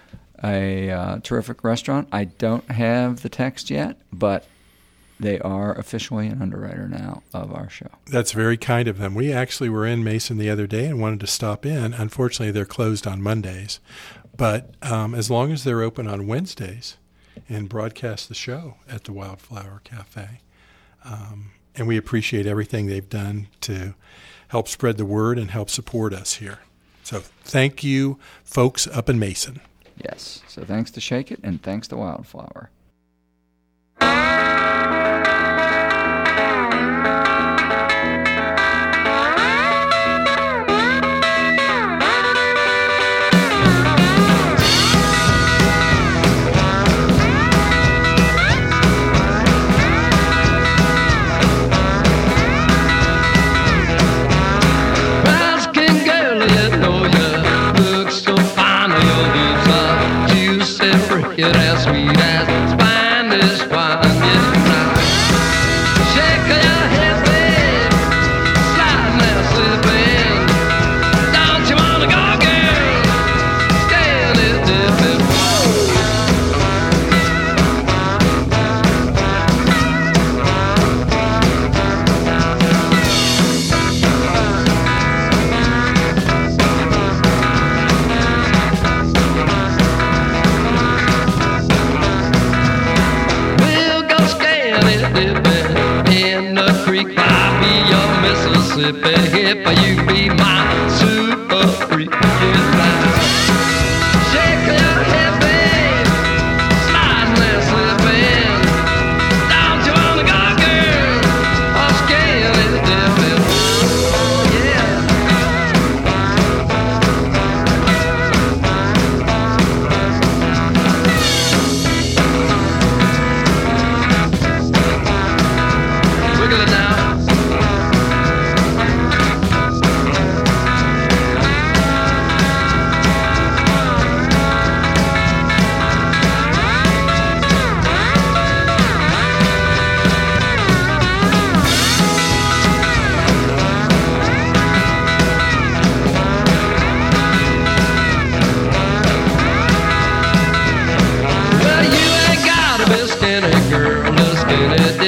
a uh, terrific restaurant. I don't have the text yet, but they are officially an underwriter now of our show. That's very kind of them. We actually were in Mason the other day and wanted to stop in. Unfortunately, they're closed on Mondays. But um, as long as they're open on Wednesdays and broadcast the show at the Wildflower Cafe, um, and we appreciate everything they've done to help spread the word and help support us here. So thank you, folks up in Mason. Yes. So thanks to Shake It and thanks to Wildflower. Asking girl, you know you look so fine. Your lips are juicy, pretty, as sweet as Spanish wine. Yeah.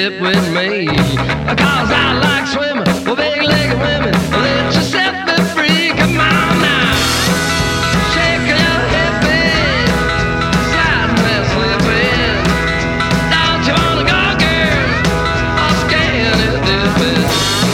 slip with me. Cause I like swimming with big-legged women. Let you set me free. Come on now. Shake your hip, babe. Slide and slip in. Don't you wanna go, girl? I'll scan it this bit.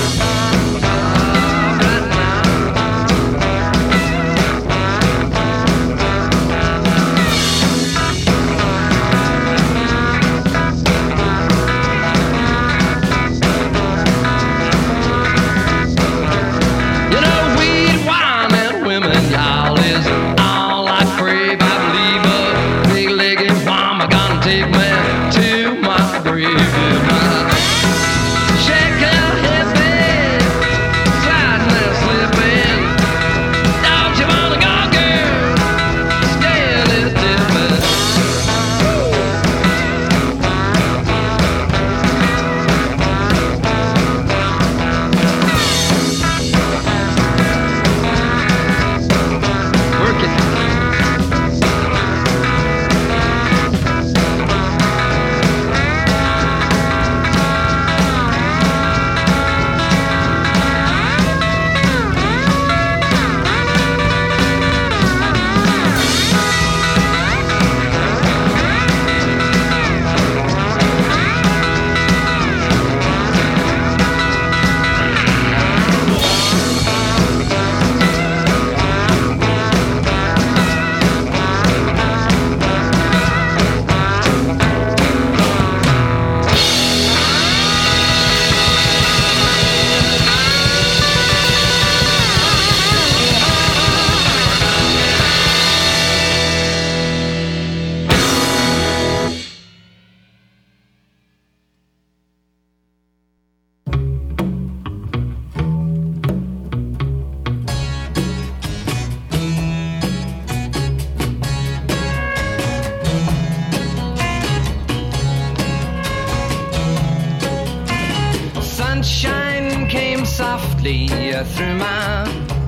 Sunshine came softly through my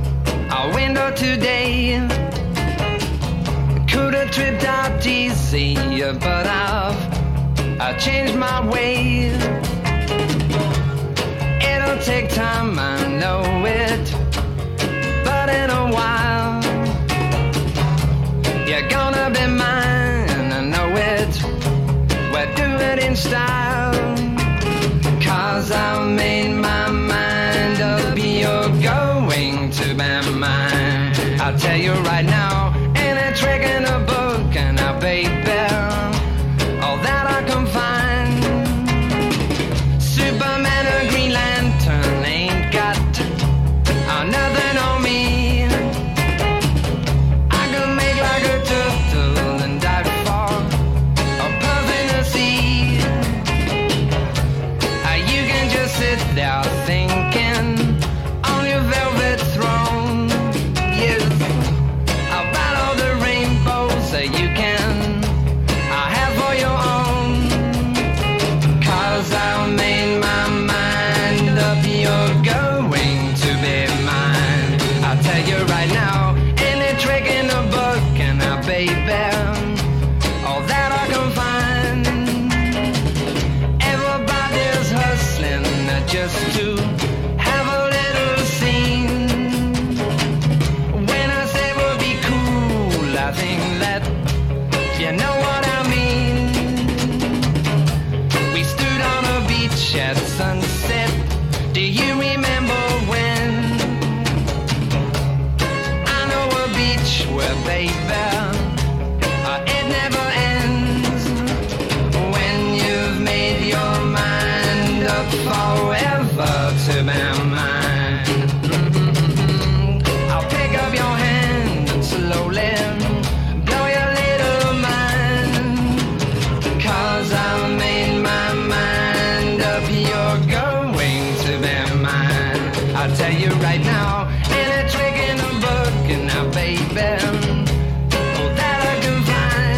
window today. Could have tripped out easy, but I've I changed my way. It'll take time, I know it, but in a while you're gonna be mine, I know it. We'll do it in style. Cause I made my mind up, you're going to be mine. I'll tell you right now, ain't a trick in a book, and I baby, all that I can find. Superman or Green Lantern ain't got uh, nothing on me. I can make like a turtle and dive for a puff in the sea. Sit there thinking on your velvet throne, yes, about all the rainbows that you can I have for your own. Cause I made my mind up, you're going to be mine. I'll tell you right now, any trick in a book, and I baby, all that I can find. Everybody's hustling just to have a little scene. When I say we'll be cool, I think that you know what I mean. We stood on a beach at sunset. Do you remember when? I know a beach where, baby, uh, it never ends. When you've made your mind up forever to be mine, I'll pick up your hand and slowly blow your little mind. Cause I made my mind up, you're going to be mine. I'll tell you right now, ain't a trick in a book, and now baby, oh that I can find.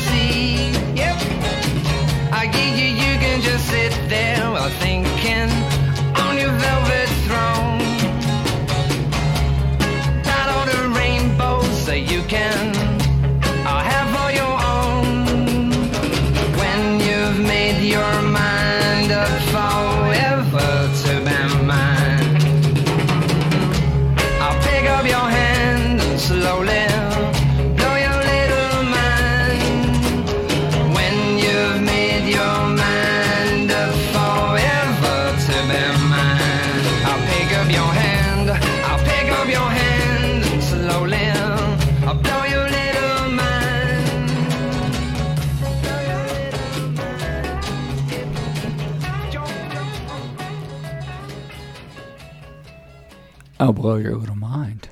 sea. Yep. I give you, you can just sit there while thinking on your velvet throne. Not all the rainbows that you can uh, have all your own. When you've made your mind up forever to be mine, I'll pick up your hand and slowly blow your little mind. When you've made your mind up forever to be mine, I'll pick up your hand, I'll pick up your hand and slowly I'll blow your little mind. Blow your little I'll blow your little mind.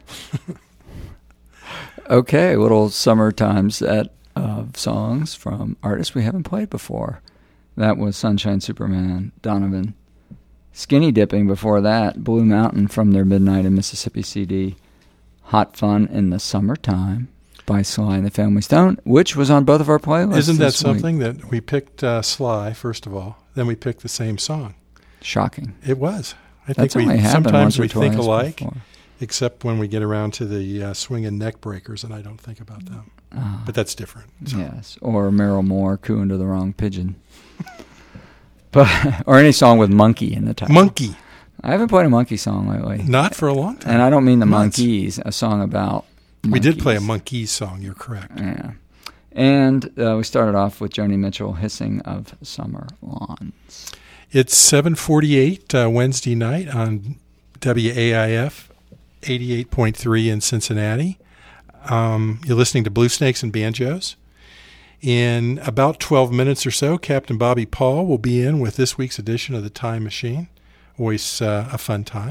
Okay, a little summertime set of songs from artists we haven't played before. That was Sunshine Superman, Donovan. Skinny Dipping before that, Blue Mountain from their Midnight in Mississippi C D. Hot Fun in the Summertime by Sly and the Family Stone, which was on both of our playlists. Isn't that this week. something that we picked uh, Sly, first of all, then we picked the same song? Shocking. It was. I That's think only we happened sometimes once or we think twice alike, before. except when we get around to the uh, swinging neck breakers, and I don't think about them. Ah. But that's different. So. Yes, or Meryl Moore cooing to the wrong pigeon. But or any song with monkey in the title. Monkey. I haven't played a monkey song lately. Not for a long time. And I don't mean the Months. Monkees, a song about monkeys. We did play a Monkees song, you're correct. Yeah. And uh, we started off with Joni Mitchell, Hissing of Summer Lawns. It's seven forty-eight uh, Wednesday night on W A I F eighty-eight point three in Cincinnati. Um, you're listening to Blue Snakes and Banjos. In about twelve minutes or so, Captain Bobby Paul will be in with this week's edition of The Time Machine. Always uh, a fun time.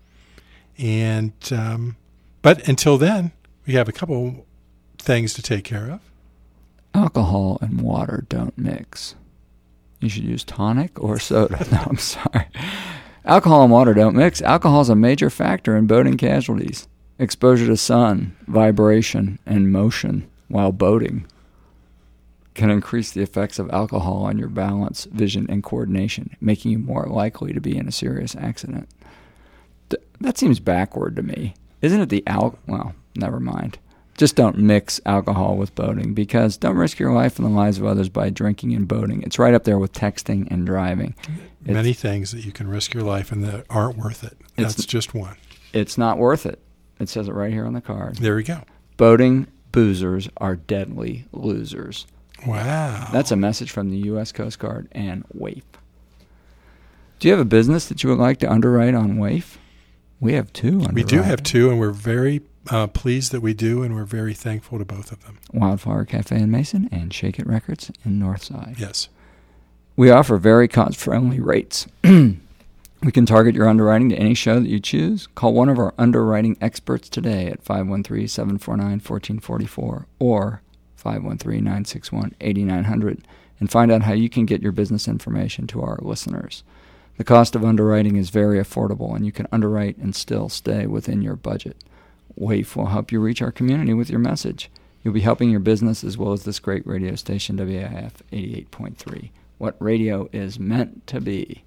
And um, but until then, we have a couple things to take care of. Alcohol and water don't mix. You should use tonic or soda. No, I'm sorry. Alcohol and water don't mix. Alcohol is a major factor in boating casualties. Exposure to sun, vibration, and motion while boating can increase the effects of alcohol on your balance, vision, and coordination, making you more likely to be in a serious accident. Th- that seems backward to me. Isn't it the al... Well, never mind. Just don't mix alcohol with boating, because don't risk your life and the lives of others by drinking and boating. It's right up there with texting and driving. It's, Many things that you can risk your life and that aren't worth it. That's just one. It's not worth it. It says it right here on the card. There we go. Boating boozers are deadly losers. Wow. That's a message from the U S Coast Guard and W A I F. Do you have a business that you would like to underwrite on W A I F? We have two underwriting. We do have two, and we're very uh, pleased that we do, and we're very thankful to both of them. Wildflower Cafe in Mason and Shake It Records in Northside. Yes. We offer very cost-friendly rates. We can target your underwriting to any show that you choose. Call one of our underwriting experts today at five one three, seven four nine, one four four four or five one three, nine six one, eight nine zero zero and find out how you can get your business information to our listeners. The cost of underwriting is very affordable, and you can underwrite and still stay within your budget. W A I F will help you reach our community with your message. You'll be helping your business as well as this great radio station, W A I F eighty-eight point three. What radio is meant to be.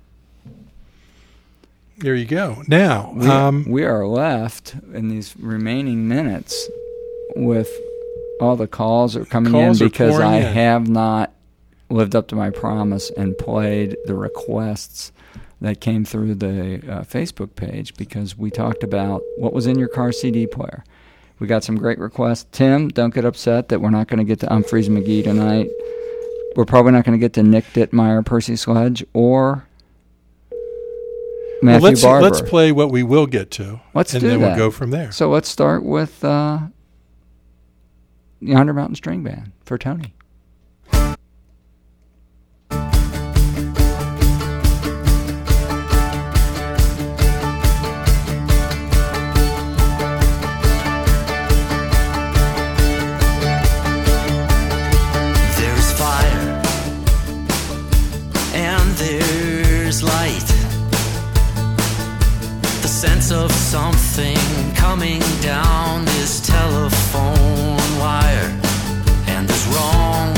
There you go. Now, we, um, we are left in these remaining minutes with all the calls are coming calls in are because I in. have not lived up to my promise and played the requests that came through the uh, Facebook page, because we talked about what was in your car C D player. We got some great requests. Tim, don't get upset that we're not going to get to Humphreys McGee tonight. We're probably not going to get to Nick Dittmeyer, Percy Sledge, or Matthew well, let's, Barber. let's play what we will get to, Let's and do then that. we'll go from there. So let's start with uh, Yonder Mountain String Band for Tony. There's fire and there's light. The sense of something coming down this telephone wire. And there's wrong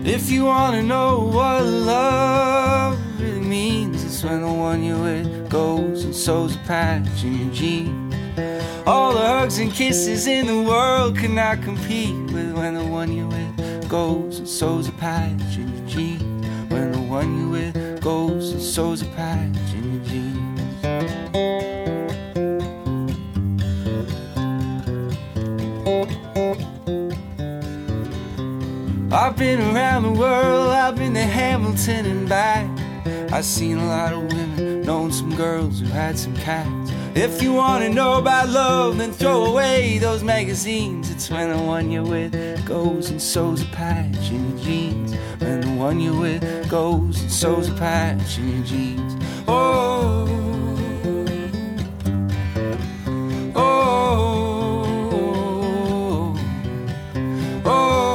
If you wanna know what love really means, it's when the one you're with goes and sews a patch in your jeans. All the hugs and kisses in the world could not compete with when the one you're with goes and sews a patch in your jeans. When the one you're with goes and sews a patch in your jeans. I've been around the world, I've been to Hamilton and back. I've seen a lot of women, known some girls who had some cats. If you wanna know about love, then throw away those magazines. It's when the one you're with goes and sews a patch in your jeans. When the one you're with goes and sews a patch in your jeans. Oh, oh, oh.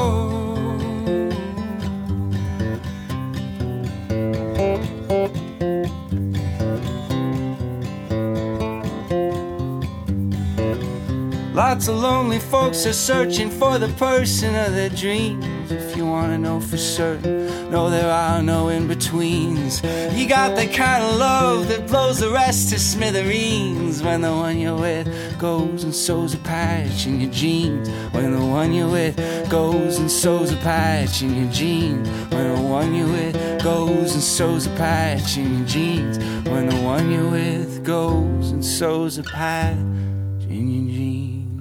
Lots of lonely folks are searching for the person of their dreams. If you wanna know for certain, no, there are no in-betweens. You got the kind of love that blows the rest to smithereens. When the one you're with goes and sews a patch in your jeans. When the one you're with goes and sews a patch in your jeans. When the one you're with goes and sews a patch in your jeans. When the one you're with goes and sews a patch in your jeans.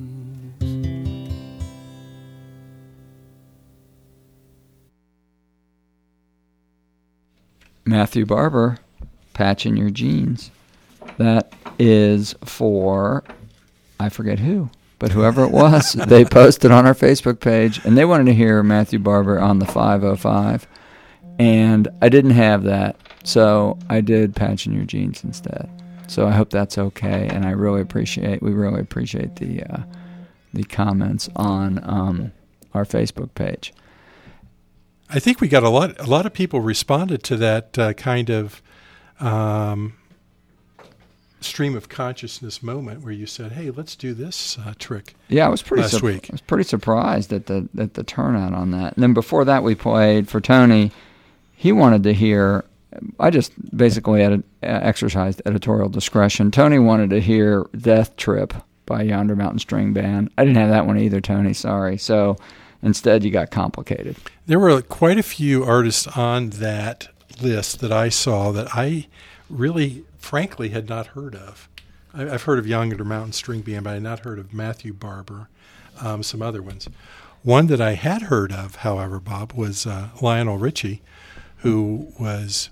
Matthew Barber, Patch in Your Jeans. That is for, I forget who, but whoever it was, they posted on our Facebook page, and they wanted to hear Matthew Barber on the five oh five, and I didn't have that, so I did Patch in Your Jeans instead. So I hope that's okay, and I really appreciate, we really appreciate the uh, the comments on um, our Facebook page. I think we got a lot. A lot of people responded to that uh, kind of um, stream of consciousness moment where you said, "Hey, let's do this uh, trick." Yeah, I was pretty last su- week. I was pretty surprised at the at the turnout on that. And then before that, we played for Tony. He wanted to hear. I just basically edit, exercised editorial discretion. Tony wanted to hear "Death Trip" by Yonder Mountain String Band. I didn't have that one either, Tony. Sorry. So. Instead, you got complicated. There were quite a few artists on that list that I saw that I really, frankly, had not heard of. I, I've heard of Yonder Mountain String Band, but I had not heard of Matthew Barber, um, some other ones. One that I had heard of, however, Bob, was uh, Lionel Richie, who was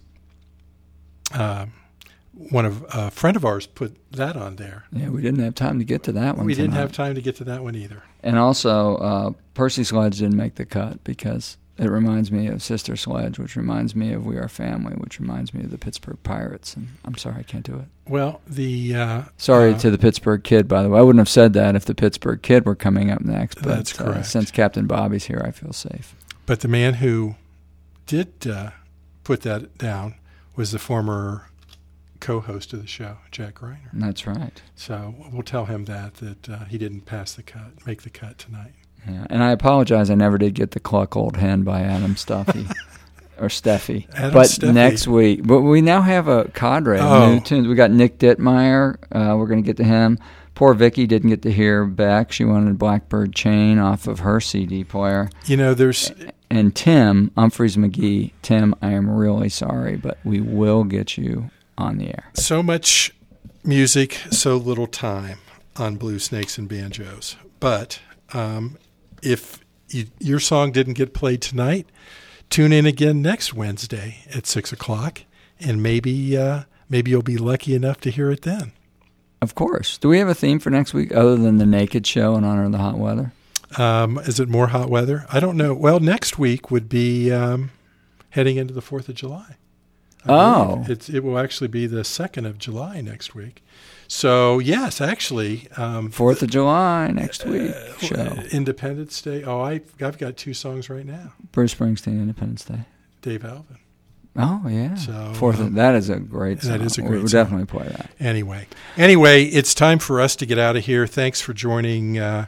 uh, one of a friend of ours put that on there. Yeah, we didn't have time to get to that one We tonight. didn't have time to get to that one either. And also, uh, Percy Sledge didn't make the cut because it reminds me of Sister Sledge, which reminds me of We Are Family, which reminds me of the Pittsburgh Pirates. And I'm sorry, I can't do it. Well, the... Uh, sorry uh, to the Pittsburgh Kid, by the way. I wouldn't have said that if the Pittsburgh Kid were coming up next. But That's correct. Uh, since Captain Bobby's here, I feel safe. But the man who did uh, put that down was the former co-host of the show, Jack Reiner. That's right. So we'll tell him that, that uh, he didn't pass the cut, make the cut tonight. Yeah, and I apologize. I never did get the Cluck Old Hen by Adam Stuffy or Steffi. Adam but Steffi. Next week, but we now have a cadre of Oh. new tunes. We got Nick Dittmeyer. Uh, we're going to get to him. Poor Vicky didn't get to hear Beck. She wanted Blackbird Chain off of her C D player. You know, there's and Tim Humphreys McGee. Tim, I am really sorry, but we will get you on the air. so much music, so little time on Blue Snakes and Banjos. But um, if you, your song didn't get played tonight, tune in again next Wednesday at six o'clock, and maybe uh, maybe you'll be lucky enough to hear it then. Of course. Do we have a theme for next week other than the Naked Show in honor of the hot weather? Um, is it more hot weather? I don't know. Well, next week would be um, heading into the fourth of July. I Oh. believe. It's, it will actually be the second of July next week. So, yes, actually. Um, fourth of July next week uh, show. Independence Day. Oh, I, I've got two songs right now. Bruce Springsteen, Independence Day. Dave Alvin. Oh, yeah. So, Fourth. um, of, that is a great song. that is a We'll- great We'll song. definitely play that. Anyway, anyway, it's time for us to get out of here. Thanks for joining uh,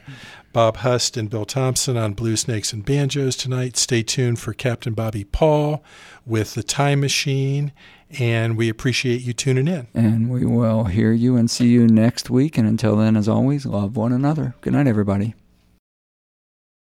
Bob Hust and Bill Thompson on Blue Snakes and Banjos tonight. Stay tuned for Captain Bobby Paul with The Time Machine, and we appreciate you tuning in. And we will hear you and see you next week. And until then, as always, love one another. Good night, everybody.